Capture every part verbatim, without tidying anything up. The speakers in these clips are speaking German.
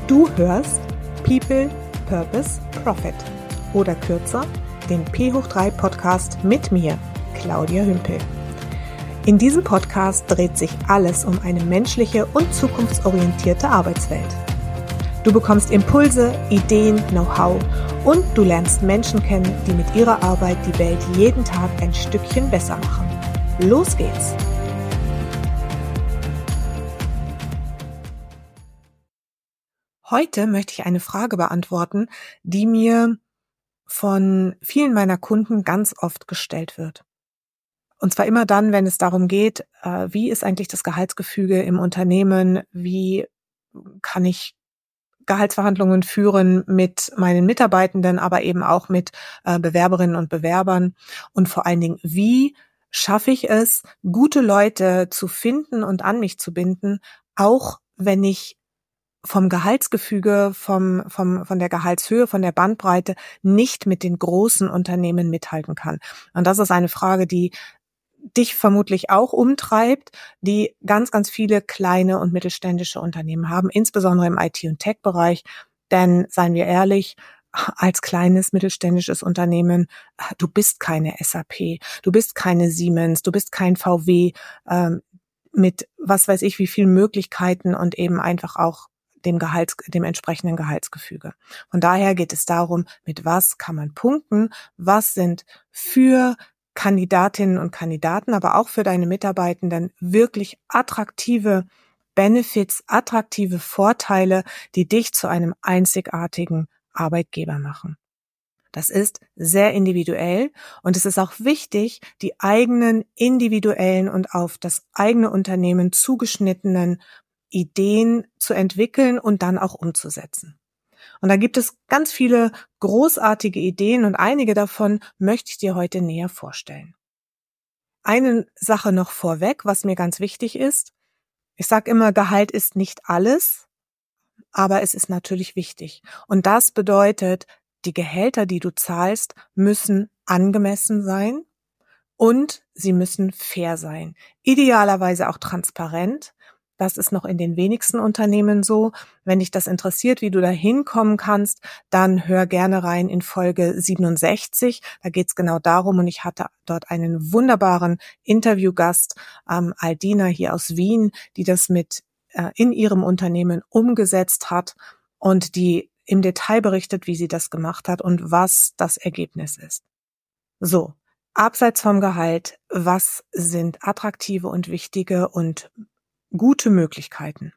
Du hörst People, Purpose, Profit oder kürzer den P hoch drei Podcast mit mir, Claudia Hümpel. In diesem Podcast dreht sich alles um eine menschliche und zukunftsorientierte Arbeitswelt. Du bekommst Impulse, Ideen, Know-how und du lernst Menschen kennen, die mit ihrer Arbeit die Welt jeden Tag ein Stückchen besser machen. Los geht's! Heute möchte ich eine Frage beantworten, die mir von vielen meiner Kunden ganz oft gestellt wird. Und zwar immer dann, wenn es darum geht, wie ist eigentlich das Gehaltsgefüge im Unternehmen, wie kann ich Gehaltsverhandlungen führen mit meinen Mitarbeitenden, aber eben auch mit Bewerberinnen und Bewerbern und vor allen Dingen, wie schaffe ich es, gute Leute zu finden und an mich zu binden, auch wenn ich vom Gehaltsgefüge, vom, vom, von der Gehaltshöhe, von der Bandbreite nicht mit den großen Unternehmen mithalten kann. Und das ist eine Frage, die dich vermutlich auch umtreibt, die ganz, ganz viele kleine und mittelständische Unternehmen haben, insbesondere im I T- und Tech-Bereich. Denn, seien wir ehrlich, als kleines mittelständisches Unternehmen, du bist keine S A P, du bist keine Siemens, du bist kein V W ähm, mit was weiß ich wie vielen Möglichkeiten und eben einfach auch dem Gehalts, dem entsprechenden Gehaltsgefüge. Von daher geht es darum, mit was kann man punkten, was sind für Kandidatinnen und Kandidaten, aber auch für deine Mitarbeitenden wirklich attraktive Benefits, attraktive Vorteile, die dich zu einem einzigartigen Arbeitgeber machen. Das ist sehr individuell und es ist auch wichtig, die eigenen individuellen und auf das eigene Unternehmen zugeschnittenen Ideen zu entwickeln und dann auch umzusetzen. Und da gibt es ganz viele großartige Ideen und einige davon möchte ich dir heute näher vorstellen. Eine Sache noch vorweg, was mir ganz wichtig ist. Ich sage immer, Gehalt ist nicht alles, aber es ist natürlich wichtig. Und das bedeutet, die Gehälter, die du zahlst, müssen angemessen sein und sie müssen fair sein. Idealerweise auch transparent. Das ist noch in den wenigsten Unternehmen so. Wenn dich das interessiert, wie du da hinkommen kannst, dann hör gerne rein in Folge siebenundsechzig. Da geht's genau darum und ich hatte dort einen wunderbaren Interviewgast, ähm, Aldina hier aus Wien, die das mit äh, in ihrem Unternehmen umgesetzt hat und die im Detail berichtet, wie sie das gemacht hat und was das Ergebnis ist. So, abseits vom Gehalt, was sind attraktive und wichtige und gute Möglichkeiten?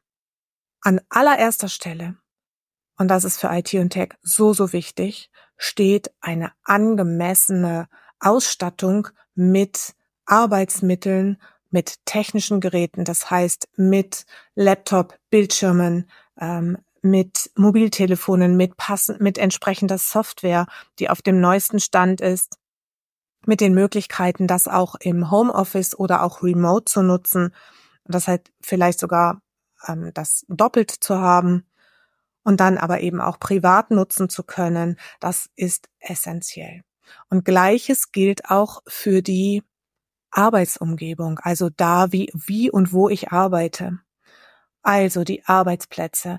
An allererster Stelle, und das ist für I T und Tech so, so wichtig, steht eine angemessene Ausstattung mit Arbeitsmitteln, mit technischen Geräten, das heißt mit Laptop, Bildschirmen, ähm, mit Mobiltelefonen, mit passend, mit entsprechender Software, die auf dem neuesten Stand ist, mit den Möglichkeiten, das auch im Homeoffice oder auch remote zu nutzen. Das halt vielleicht sogar ähm, das doppelt zu haben und dann aber eben auch privat nutzen zu können, das ist essentiell. Und Gleiches gilt auch für die Arbeitsumgebung, also da, wie, wie und wo ich arbeite. Also die Arbeitsplätze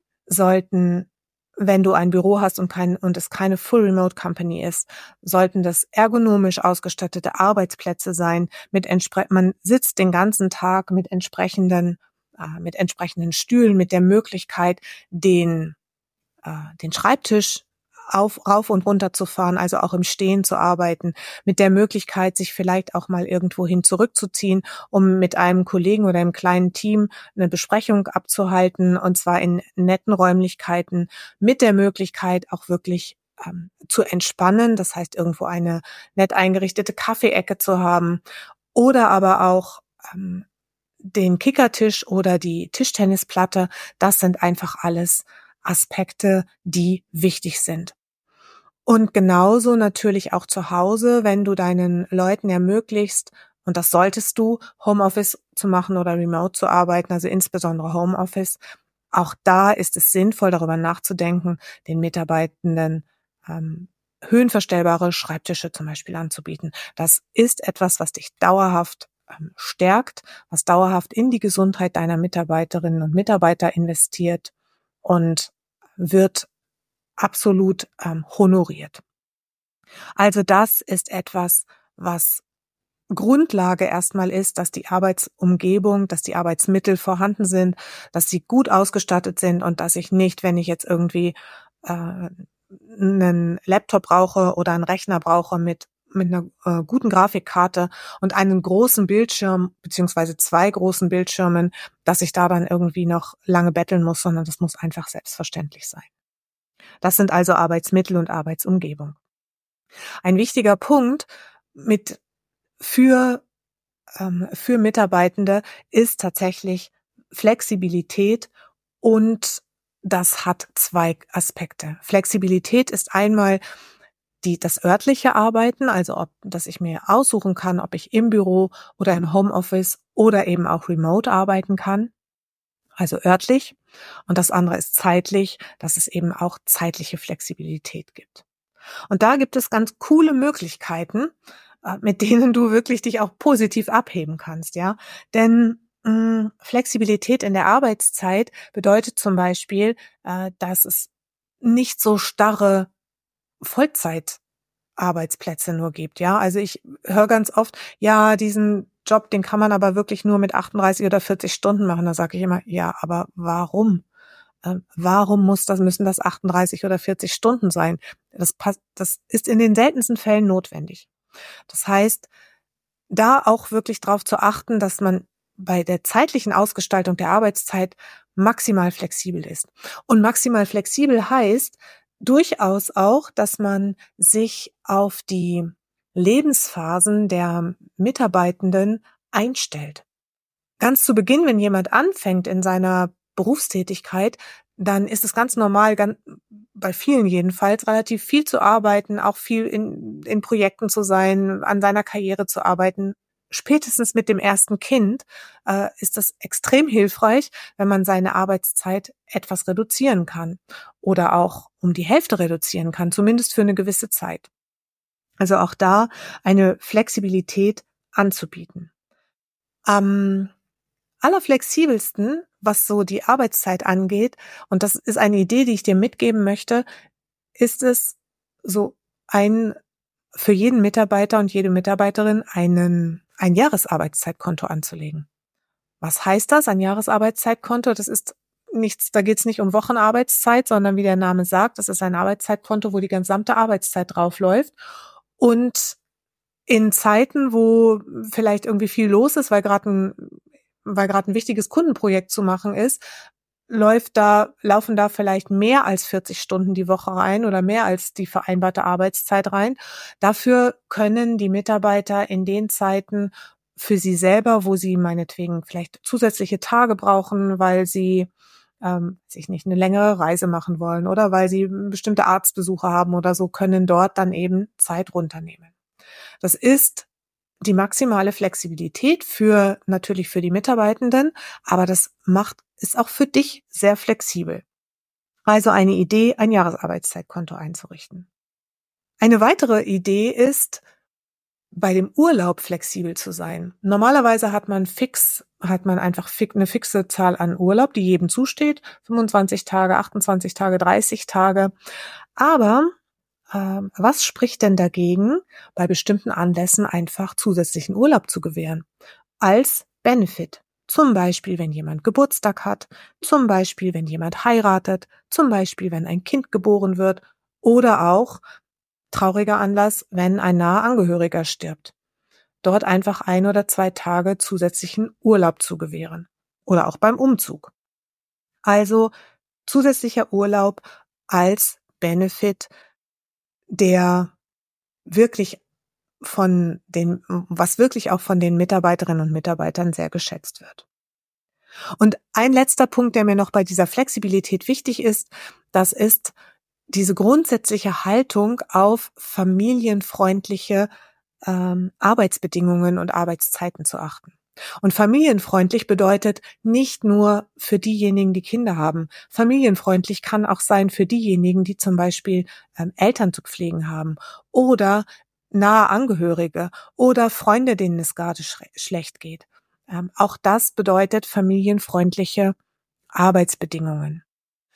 sollten, wenn du ein Büro hast und kein und es keine Full Remote Company ist, sollten das ergonomisch ausgestattete Arbeitsplätze sein. Mit entspre- man sitzt den ganzen Tag mit entsprechenden äh, mit entsprechenden Stühlen, mit der Möglichkeit, den äh, den Schreibtisch auf rauf und runter zu fahren, also auch im Stehen zu arbeiten, mit der Möglichkeit, sich vielleicht auch mal irgendwohin zurückzuziehen, um mit einem Kollegen oder einem kleinen Team eine Besprechung abzuhalten, und zwar in netten Räumlichkeiten, mit der Möglichkeit auch wirklich ähm, zu entspannen, das heißt irgendwo eine nett eingerichtete Kaffeeecke zu haben oder aber auch ähm, den Kickertisch oder die Tischtennisplatte. Das sind einfach alles Aspekte, die wichtig sind. Und genauso natürlich auch zu Hause, wenn du deinen Leuten ermöglichst, und das solltest du, Homeoffice zu machen oder remote zu arbeiten, also insbesondere Homeoffice, auch da ist es sinnvoll, darüber nachzudenken, den Mitarbeitenden ähm, höhenverstellbare Schreibtische zum Beispiel anzubieten. Das ist etwas, was dich dauerhaft ähm, stärkt, was dauerhaft in die Gesundheit deiner Mitarbeiterinnen und Mitarbeiter investiert und wird absolut ähm, honoriert. Also das ist etwas, was Grundlage erstmal ist, dass die Arbeitsumgebung, dass die Arbeitsmittel vorhanden sind, dass sie gut ausgestattet sind und dass ich nicht, wenn ich jetzt irgendwie äh, einen Laptop brauche oder einen Rechner brauche mit mit einer äh, guten Grafikkarte und einen großen Bildschirm beziehungsweise zwei großen Bildschirmen, dass ich da dann irgendwie noch lange betteln muss, sondern das muss einfach selbstverständlich sein. Das sind also Arbeitsmittel und Arbeitsumgebung. Ein wichtiger Punkt mit für ähm, für Mitarbeitende ist tatsächlich Flexibilität, und das hat zwei Aspekte. Flexibilität ist einmal die das örtliche Arbeiten, also ob dass ich mir aussuchen kann, ob ich im Büro oder im Homeoffice oder eben auch remote arbeiten kann, also örtlich. Und das andere ist zeitlich, dass es eben auch zeitliche Flexibilität gibt. Und da gibt es ganz coole Möglichkeiten, äh, mit denen du wirklich dich auch positiv abheben kannst, ja. Denn mh, Flexibilität in der Arbeitszeit bedeutet zum Beispiel, äh, dass es nicht so starre Vollzeitarbeitsplätze nur gibt, ja. Also ich höre ganz oft, ja, diesen Job, den kann man aber wirklich nur mit achtunddreißig oder vierzig Stunden machen. Da sage ich immer, ja, aber warum? Ähm, warum muss das, müssen das achtunddreißig oder vierzig Stunden sein? Das passt, das ist in den seltensten Fällen notwendig. Das heißt, da auch wirklich darauf zu achten, dass man bei der zeitlichen Ausgestaltung der Arbeitszeit maximal flexibel ist. Und maximal flexibel heißt durchaus auch, dass man sich auf die Lebensphasen der Mitarbeitenden einstellt. Ganz zu Beginn, wenn jemand anfängt in seiner Berufstätigkeit, dann ist es ganz normal, ganz, bei vielen jedenfalls, relativ viel zu arbeiten, auch viel in, in Projekten zu sein, an seiner Karriere zu arbeiten. Spätestens mit dem ersten Kind äh, ist das extrem hilfreich, wenn man seine Arbeitszeit etwas reduzieren kann oder auch um die Hälfte reduzieren kann, zumindest für eine gewisse Zeit. Also auch da eine Flexibilität anzubieten. Am allerflexibelsten, was so die Arbeitszeit angeht, und das ist eine Idee, die ich dir mitgeben möchte, ist es, so ein für jeden Mitarbeiter und jede Mitarbeiterin einen ein Jahresarbeitszeitkonto anzulegen. Was heißt das, ein Jahresarbeitszeitkonto? Das ist nichts, da geht es nicht um Wochenarbeitszeit, sondern wie der Name sagt, das ist ein Arbeitszeitkonto, wo die gesamte Arbeitszeit draufläuft. Und in Zeiten, wo vielleicht irgendwie viel los ist, weil gerade ein weil gerade ein wichtiges Kundenprojekt zu machen ist, läuft da, laufen da vielleicht mehr als vierzig Stunden die Woche rein oder mehr als die vereinbarte Arbeitszeit rein. Dafür können die Mitarbeiter in den Zeiten für sie selber, wo sie meinetwegen vielleicht zusätzliche Tage brauchen, weil sie ähm, sich nicht eine längere Reise machen wollen oder weil sie bestimmte Arztbesuche haben oder so, können dort dann eben Zeit runternehmen. Das ist die maximale Flexibilität für, natürlich für die Mitarbeitenden, aber das macht, ist auch für dich sehr flexibel. Also eine Idee, ein Jahresarbeitszeitkonto einzurichten. Eine weitere Idee ist, bei dem Urlaub flexibel zu sein. Normalerweise hat man fix, hat man einfach eine fixe Zahl an Urlaub, die jedem zusteht. fünfundzwanzig Tage, achtundzwanzig Tage, dreißig Tage. Aber Ähm, was spricht denn dagegen, bei bestimmten Anlässen einfach zusätzlichen Urlaub zu gewähren? Als Benefit. Zum Beispiel, wenn jemand Geburtstag hat, zum Beispiel, wenn jemand heiratet, zum Beispiel, wenn ein Kind geboren wird oder auch, trauriger Anlass, wenn ein naher Angehöriger stirbt. Dort einfach ein oder zwei Tage zusätzlichen Urlaub zu gewähren. Oder auch beim Umzug. Also zusätzlicher Urlaub als Benefit, der wirklich von den, was wirklich auch von den Mitarbeiterinnen und Mitarbeitern sehr geschätzt wird. Und ein letzter Punkt, der mir noch bei dieser Flexibilität wichtig ist, das ist diese grundsätzliche Haltung auf familienfreundliche ähm, Arbeitsbedingungen und Arbeitszeiten zu achten. Und familienfreundlich bedeutet nicht nur für diejenigen, die Kinder haben. Familienfreundlich kann auch sein für diejenigen, die zum Beispiel ähm, Eltern zu pflegen haben oder nahe Angehörige oder Freunde, denen es gerade sch- schlecht geht. Ähm, auch das bedeutet familienfreundliche Arbeitsbedingungen.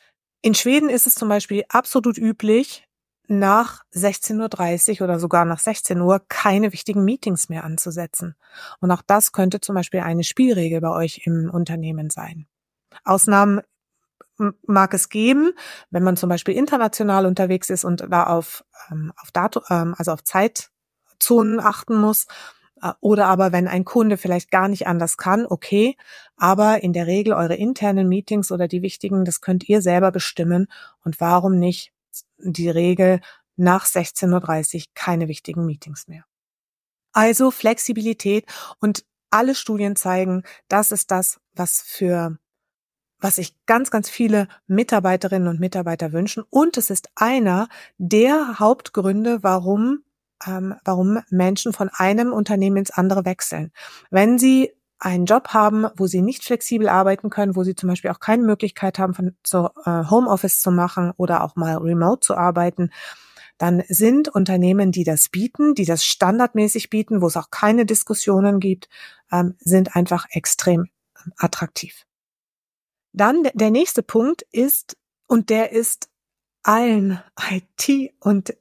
In Schweden ist es zum Beispiel absolut üblich, nach sechzehn Uhr dreißig oder sogar nach sechzehn Uhr keine wichtigen Meetings mehr anzusetzen. Und auch das könnte zum Beispiel eine Spielregel bei euch im Unternehmen sein. Ausnahmen m- mag es geben, wenn man zum Beispiel international unterwegs ist und da auf, ähm, auf Datum, ähm, also auf Zeitzonen achten muss. Äh, Oder aber wenn ein Kunde vielleicht gar nicht anders kann, okay. Aber in der Regel eure internen Meetings oder die wichtigen, das könnt ihr selber bestimmen. Und warum nicht die Regel nach sechzehn Uhr dreißig keine wichtigen Meetings mehr? Also Flexibilität, und alle Studien zeigen, das ist das, was für was sich ganz, ganz viele Mitarbeiterinnen und Mitarbeiter wünschen. Und es ist einer der Hauptgründe, warum, ähm, warum Menschen von einem Unternehmen ins andere wechseln. Wenn sie einen Job haben, wo sie nicht flexibel arbeiten können, wo sie zum Beispiel auch keine Möglichkeit haben, von so, äh, Homeoffice zu machen oder auch mal remote zu arbeiten, dann sind Unternehmen, die das bieten, die das standardmäßig bieten, wo es auch keine Diskussionen gibt, ähm, sind einfach extrem ähm, attraktiv. Dann der der nächste Punkt ist, und der ist allen I T- und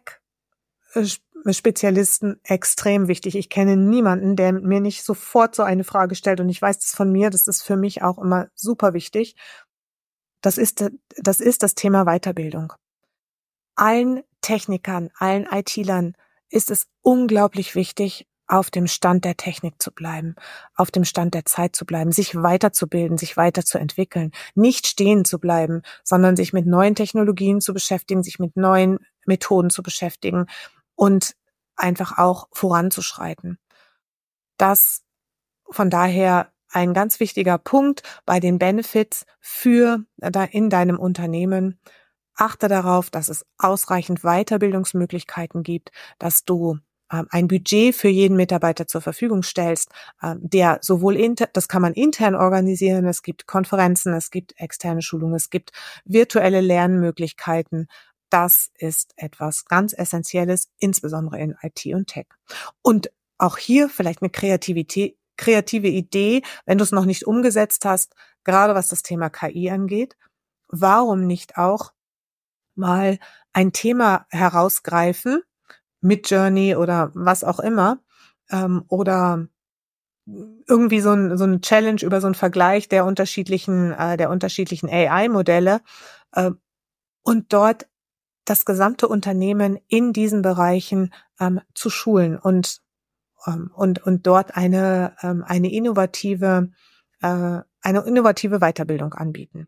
Tech-Spezialisten extrem wichtig. Ich kenne niemanden, der mir nicht sofort so eine Frage stellt, und ich weiß das von mir, das ist für mich auch immer super wichtig. Das ist, das ist das Thema Weiterbildung. Allen Technikern, allen I T-Lern ist es unglaublich wichtig, auf dem Stand der Technik zu bleiben, auf dem Stand der Zeit zu bleiben, sich weiterzubilden, sich weiterzuentwickeln, nicht stehen zu bleiben, sondern sich mit neuen Technologien zu beschäftigen, sich mit neuen Methoden zu beschäftigen und einfach auch voranzuschreiten. Das von daher ein ganz wichtiger Punkt bei den Benefits für da in deinem Unternehmen. Achte darauf, dass es ausreichend Weiterbildungsmöglichkeiten gibt, dass du ähm, ein Budget für jeden Mitarbeiter zur Verfügung stellst, ähm, der sowohl inter, das kann man intern organisieren, es gibt Konferenzen, es gibt externe Schulungen, es gibt virtuelle Lernmöglichkeiten. Das ist etwas ganz Essentielles, insbesondere in I T und Tech. Und auch hier vielleicht eine Kreativität, kreative Idee, wenn du es noch nicht umgesetzt hast, gerade was das Thema K I angeht. Warum nicht auch mal ein Thema herausgreifen, mit Journey oder was auch immer, ähm, oder irgendwie so ein so ein Challenge über so einen Vergleich der unterschiedlichen äh, der unterschiedlichen A I-Modelle, äh, und dort das gesamte Unternehmen in diesen Bereichen ähm, zu schulen und ähm, und und dort eine ähm, eine innovative äh, eine innovative Weiterbildung anbieten.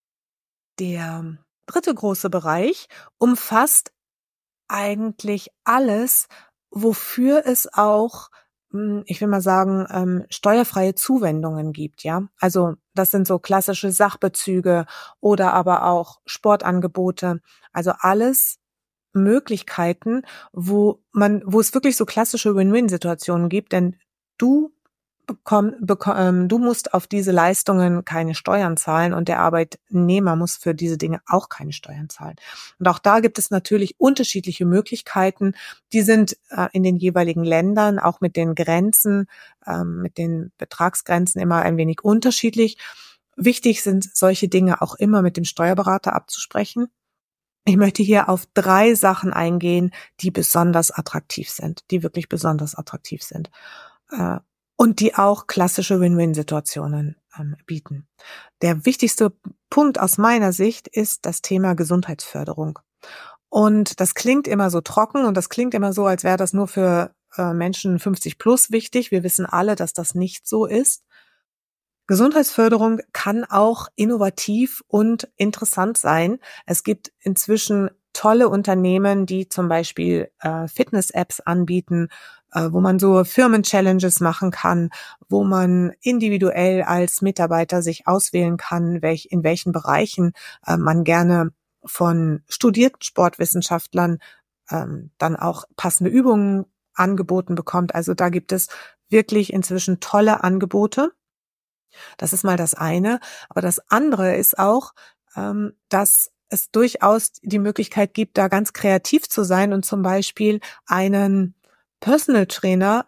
Der dritte große Bereich umfasst eigentlich alles, wofür es auch, hm, ich will mal sagen, ähm, steuerfreie Zuwendungen gibt, ja. Also das sind so klassische Sachbezüge oder aber auch Sportangebote. Also alles Möglichkeiten, wo man, wo es wirklich so klassische Win-Win-Situationen gibt, denn du bekomm, bekomm, ähm, du musst auf diese Leistungen keine Steuern zahlen und der Arbeitnehmer muss für diese Dinge auch keine Steuern zahlen. Und auch da gibt es natürlich unterschiedliche Möglichkeiten. Die sind äh, in den jeweiligen Ländern auch mit den Grenzen, ähm, mit den Betragsgrenzen immer ein wenig unterschiedlich. Wichtig sind solche Dinge auch immer mit dem Steuerberater abzusprechen. Ich möchte hier auf drei Sachen eingehen, die besonders attraktiv sind, die wirklich besonders attraktiv sind. Äh, und die auch klassische Win-Win-Situationen ähm, bieten. Der wichtigste Punkt aus meiner Sicht ist das Thema Gesundheitsförderung. Und das klingt immer so trocken und das klingt immer so, als wäre das nur für äh, Menschen fünfzig plus wichtig. Wir wissen alle, dass das nicht so ist. Gesundheitsförderung kann auch innovativ und interessant sein. Es gibt inzwischen tolle Unternehmen, die zum Beispiel äh, Fitness-Apps anbieten, äh, wo man so Firmen-Challenges machen kann, wo man individuell als Mitarbeiter sich auswählen kann, welch, in welchen Bereichen äh, man gerne von studierten Sportwissenschaftlern ähm, dann auch passende Übungen angeboten bekommt. Also da gibt es wirklich inzwischen tolle Angebote. Das ist mal das eine. Aber das andere ist auch, ähm, dass es durchaus die Möglichkeit gibt, da ganz kreativ zu sein und zum Beispiel einen Personal Trainer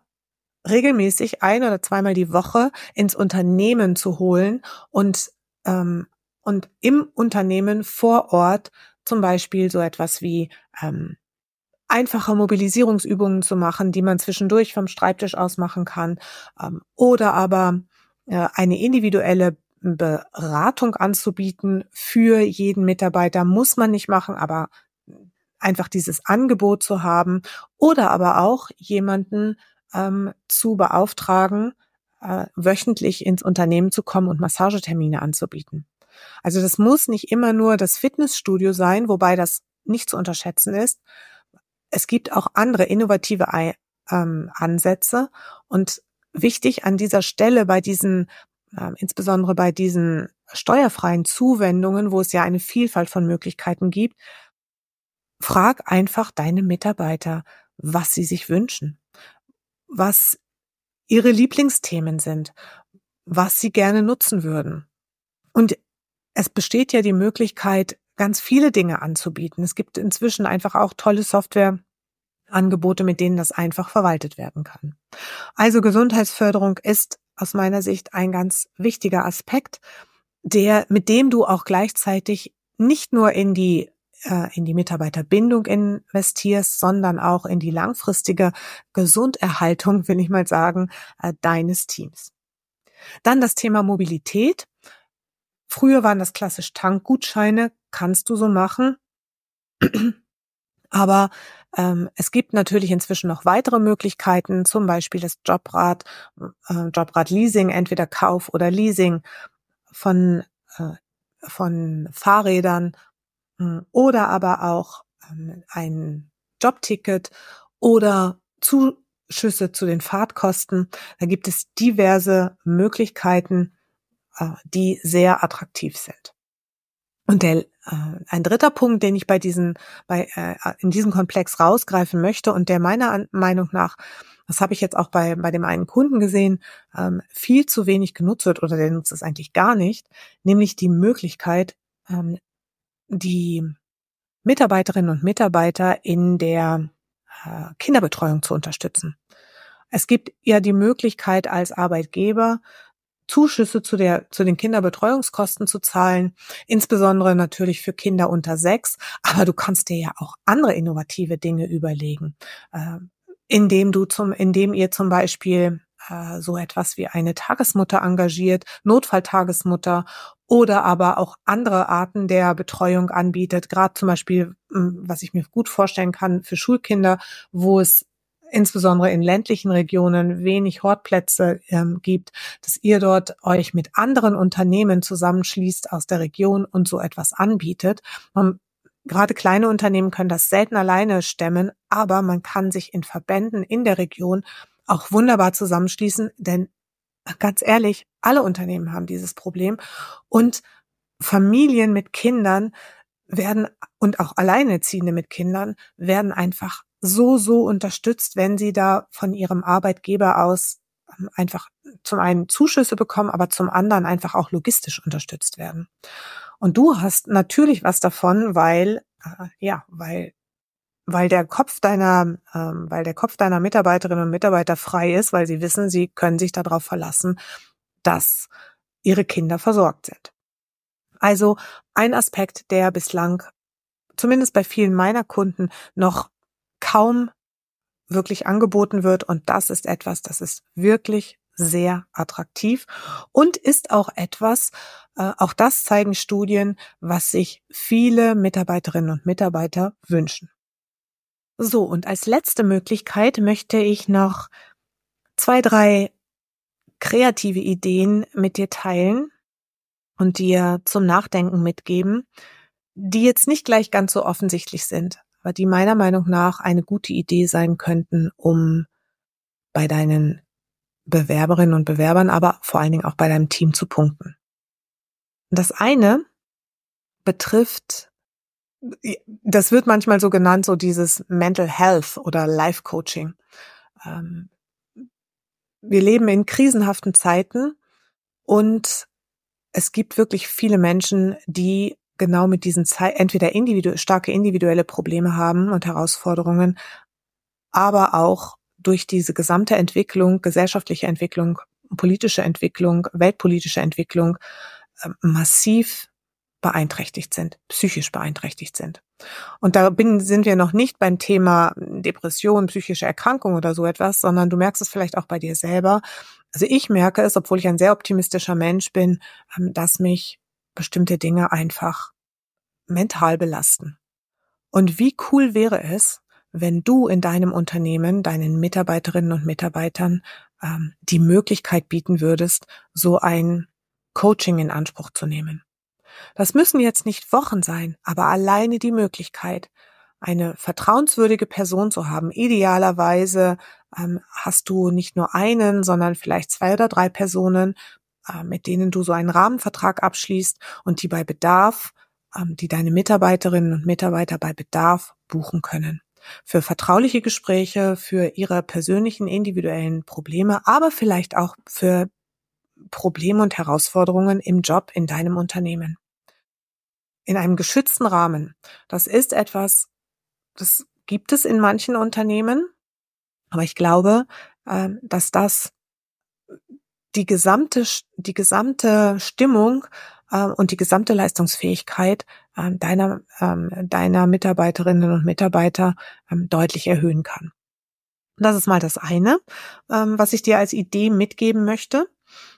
regelmäßig ein oder zweimal die Woche ins Unternehmen zu holen und ähm, und im Unternehmen vor Ort zum Beispiel so etwas wie ähm, einfache Mobilisierungsübungen zu machen, die man zwischendurch vom Schreibtisch aus machen kann, ähm, oder aber äh, eine individuelle Beratung anzubieten für jeden Mitarbeiter, muss man nicht machen, aber einfach dieses Angebot zu haben, oder aber auch jemanden ähm, zu beauftragen, äh, wöchentlich ins Unternehmen zu kommen und Massagetermine anzubieten. Also das muss nicht immer nur das Fitnessstudio sein, wobei das nicht zu unterschätzen ist. Es gibt auch andere innovative Ei- ähm, Ansätze, und wichtig an dieser Stelle bei diesen, äh, insbesondere bei diesen steuerfreien Zuwendungen, wo es ja eine Vielfalt von Möglichkeiten gibt, frag einfach deine Mitarbeiter, was sie sich wünschen, was ihre Lieblingsthemen sind, was sie gerne nutzen würden. Und es besteht ja die Möglichkeit, ganz viele Dinge anzubieten. Es gibt inzwischen einfach auch tolle Softwareangebote, mit denen das einfach verwaltet werden kann. Also Gesundheitsförderung ist aus meiner Sicht ein ganz wichtiger Aspekt, der, mit dem du auch gleichzeitig nicht nur in die äh, in die Mitarbeiterbindung investierst, sondern auch in die langfristige Gesunderhaltung, will ich mal sagen, äh, deines Teams. Dann das Thema Mobilität. Früher waren das klassisch Tankgutscheine, kannst du so machen. Aber ähm, es gibt natürlich inzwischen noch weitere Möglichkeiten, zum Beispiel das Jobrad, äh, Jobrad-Leasing, entweder Kauf oder Leasing von, äh, von Fahrrädern, mh, oder aber auch ähm, ein Jobticket oder Zuschüsse zu den Fahrtkosten. Da gibt es diverse Möglichkeiten, äh, die sehr attraktiv sind. Und der, äh, ein dritter Punkt, den ich bei diesen, bei, äh, in diesem Komplex rausgreifen möchte und der meiner An- Meinung nach, das habe ich jetzt auch bei, bei dem einen Kunden gesehen, ähm, viel zu wenig genutzt wird, oder der nutzt es eigentlich gar nicht, nämlich die Möglichkeit, ähm, die Mitarbeiterinnen und Mitarbeiter in der äh, Kinderbetreuung zu unterstützen. Es gibt ja die Möglichkeit als Arbeitgeber, Zuschüsse zu der, zu den Kinderbetreuungskosten zu zahlen, insbesondere natürlich für Kinder unter sechs. Aber du kannst dir ja auch andere innovative Dinge überlegen, äh, indem du zum, indem ihr zum Beispiel äh, so etwas wie eine Tagesmutter engagiert, Notfalltagesmutter, oder aber auch andere Arten der Betreuung anbietet. Gerade zum Beispiel, was ich mir gut vorstellen kann, für Schulkinder, wo es insbesondere in ländlichen Regionen wenig Hortplätze ähm, gibt, dass ihr dort euch mit anderen Unternehmen zusammenschließt aus der Region und so etwas anbietet. Man, gerade kleine Unternehmen können das selten alleine stemmen, aber man kann sich in Verbänden in der Region auch wunderbar zusammenschließen, denn ganz ehrlich, alle Unternehmen haben dieses Problem, und Familien mit Kindern werden, und auch Alleinerziehende mit Kindern werden einfach so, so unterstützt, wenn sie da von ihrem Arbeitgeber aus einfach zum einen Zuschüsse bekommen, aber zum anderen einfach auch logistisch unterstützt werden. Und du hast natürlich was davon, weil, äh, ja, weil, weil der Kopf deiner, ähm, weil der Kopf deiner Mitarbeiterinnen und Mitarbeiter frei ist, weil sie wissen, sie können sich darauf verlassen, dass ihre Kinder versorgt sind. Also ein Aspekt, der bislang zumindest bei vielen meiner Kunden noch kaum wirklich angeboten wird. Und das ist etwas, das ist wirklich sehr attraktiv und ist auch etwas, äh, auch das zeigen Studien, was sich viele Mitarbeiterinnen und Mitarbeiter wünschen. So, und als letzte Möglichkeit möchte ich noch zwei, drei kreative Ideen mit dir teilen und dir zum Nachdenken mitgeben, die jetzt nicht gleich ganz so offensichtlich sind, aber die meiner Meinung nach eine gute Idee sein könnten, um bei deinen Bewerberinnen und Bewerbern, aber vor allen Dingen auch bei deinem Team zu punkten. Das eine betrifft, das wird manchmal so genannt, so dieses Mental Health oder Life Coaching. Wir leben in krisenhaften Zeiten und es gibt wirklich viele Menschen, die genau mit diesen Zeit entweder individu- starke individuelle Probleme haben und Herausforderungen, aber auch durch diese gesamte Entwicklung, gesellschaftliche Entwicklung, politische Entwicklung, weltpolitische Entwicklung äh, massiv beeinträchtigt sind, psychisch beeinträchtigt sind. Und da bin, sind wir noch nicht beim Thema Depression, psychische Erkrankung oder so etwas, sondern du merkst es vielleicht auch bei dir selber. Also ich merke es, obwohl ich ein sehr optimistischer Mensch bin, dass mich bestimmte Dinge einfach mental belasten. Und wie cool wäre es, wenn du in deinem Unternehmen, deinen Mitarbeiterinnen und Mitarbeitern ähm, die Möglichkeit bieten würdest, so ein Coaching in Anspruch zu nehmen. Das müssen jetzt nicht Wochen sein, aber alleine die Möglichkeit, eine vertrauenswürdige Person zu haben. Idealerweise ähm, hast du nicht nur einen, sondern vielleicht zwei oder drei Personen, äh, mit denen du so einen Rahmenvertrag abschließt und die bei Bedarf, ähm, die deine Mitarbeiterinnen und Mitarbeiter bei Bedarf buchen können. Für vertrauliche Gespräche, für ihre persönlichen, individuellen Probleme, aber vielleicht auch für Probleme und Herausforderungen im Job in deinem Unternehmen. In einem geschützten Rahmen. Das ist etwas, das gibt es in manchen Unternehmen, aber ich glaube, dass das die gesamte, die gesamte Stimmung und die gesamte Leistungsfähigkeit deiner, deiner Mitarbeiterinnen und Mitarbeiter deutlich erhöhen kann. Das ist mal das eine, was ich dir als Idee mitgeben möchte.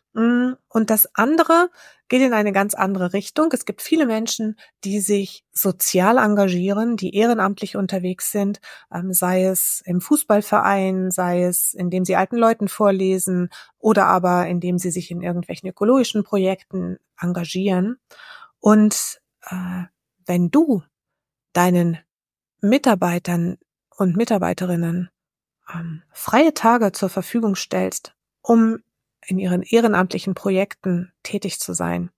Und das andere geht in eine ganz andere Richtung. Es gibt viele Menschen, die sich sozial engagieren, die ehrenamtlich unterwegs sind, sei es im Fußballverein, sei es indem sie alten Leuten vorlesen oder aber indem sie sich in irgendwelchen ökologischen Projekten engagieren. Und äh, wenn du deinen Mitarbeitern und Mitarbeiterinnen ähm, freie Tage zur Verfügung stellst, um in ihren ehrenamtlichen Projekten tätig zu sein,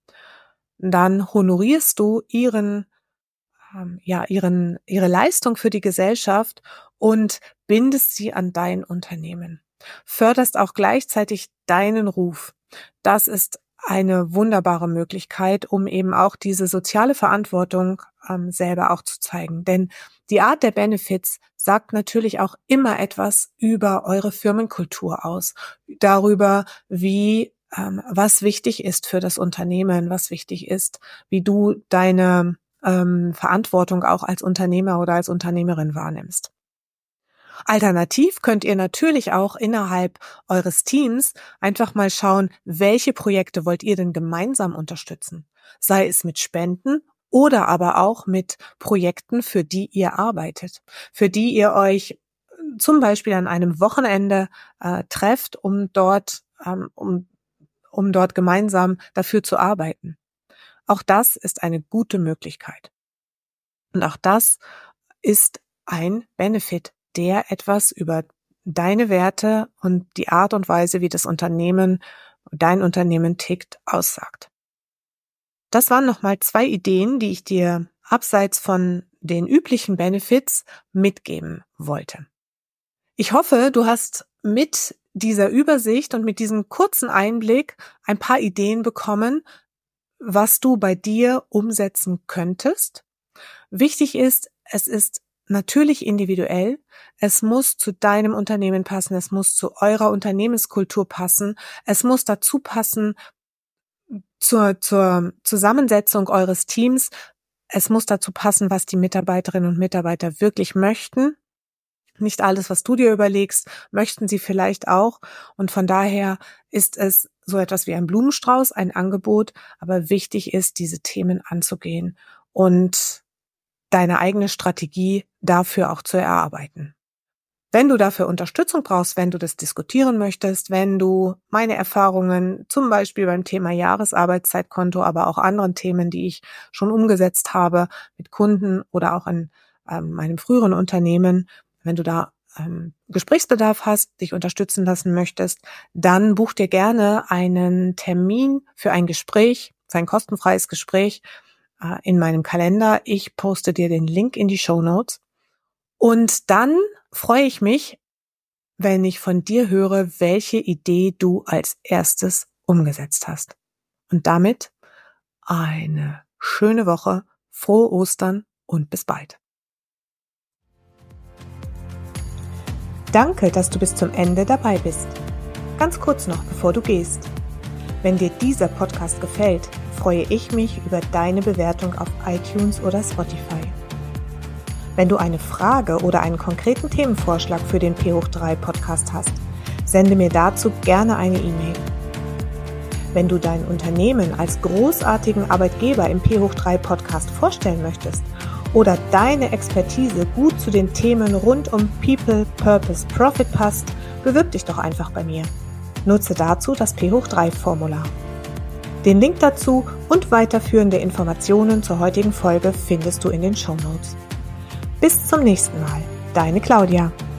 dann honorierst du ihren, ähm, ja, ihren, ihre Leistung für die Gesellschaft und bindest sie an dein Unternehmen. Förderst auch gleichzeitig deinen Ruf. Das ist eine wunderbare Möglichkeit, um eben auch diese soziale Verantwortung ähm, selber auch zu zeigen. Denn die Art der Benefits sagt natürlich auch immer etwas über eure Firmenkultur aus, darüber, wie ähm, was wichtig ist für das Unternehmen, was wichtig ist, wie du deine ähm, Verantwortung auch als Unternehmer oder als Unternehmerin wahrnimmst. Alternativ könnt ihr natürlich auch innerhalb eures Teams einfach mal schauen, welche Projekte wollt ihr denn gemeinsam unterstützen? Sei es mit Spenden oder aber auch mit Projekten, für die ihr arbeitet, für die ihr euch zum Beispiel an einem Wochenende äh, trefft, um dort, ähm, um, um dort gemeinsam dafür zu arbeiten. Auch das ist eine gute Möglichkeit. Und auch das ist ein Benefit, der etwas über deine Werte und die Art und Weise, wie das Unternehmen, dein Unternehmen tickt, aussagt. Das waren nochmal zwei Ideen, die ich dir abseits von den üblichen Benefits mitgeben wollte. Ich hoffe, du hast mit dieser Übersicht und mit diesem kurzen Einblick ein paar Ideen bekommen, was du bei dir umsetzen könntest. Wichtig ist, es ist natürlich individuell. Es muss zu deinem Unternehmen passen. Es muss zu eurer Unternehmenskultur passen. Es muss dazu passen zur, zur Zusammensetzung eures Teams. Es muss dazu passen, was die Mitarbeiterinnen und Mitarbeiter wirklich möchten. Nicht alles, was du dir überlegst, möchten sie vielleicht auch. Und von daher ist es so etwas wie ein Blumenstrauß, ein Angebot. Aber wichtig ist, diese Themen anzugehen und deine eigene Strategie dafür auch zu erarbeiten. Wenn du dafür Unterstützung brauchst, wenn du das diskutieren möchtest, wenn du meine Erfahrungen zum Beispiel beim Thema Jahresarbeitszeitkonto, aber auch anderen Themen, die ich schon umgesetzt habe mit Kunden oder auch in ähm, meinem früheren Unternehmen, wenn du da ähm, Gesprächsbedarf hast, dich unterstützen lassen möchtest, dann buch dir gerne einen Termin für ein Gespräch, für ein kostenfreies Gespräch in meinem Kalender. Ich poste dir den Link in die Shownotes. Und dann freue ich mich, wenn ich von dir höre, welche Idee du als erstes umgesetzt hast. Und damit eine schöne Woche, frohe Ostern und bis bald. Danke, dass du bis zum Ende dabei bist. Ganz kurz noch, bevor du gehst. Wenn dir dieser Podcast gefällt, freue ich mich über deine Bewertung auf iTunes oder Spotify. Wenn du eine Frage oder einen konkreten Themenvorschlag für den P hoch drei Podcast hast, sende mir dazu gerne eine E-Mail. Wenn du dein Unternehmen als großartigen Arbeitgeber im P hoch drei Podcast vorstellen möchtest oder deine Expertise gut zu den Themen rund um People, Purpose, Profit passt, bewirb dich doch einfach bei mir. Nutze dazu das P hoch drei Formular. Den Link dazu und weiterführende Informationen zur heutigen Folge findest du in den Shownotes. Bis zum nächsten Mal. Deine Claudia.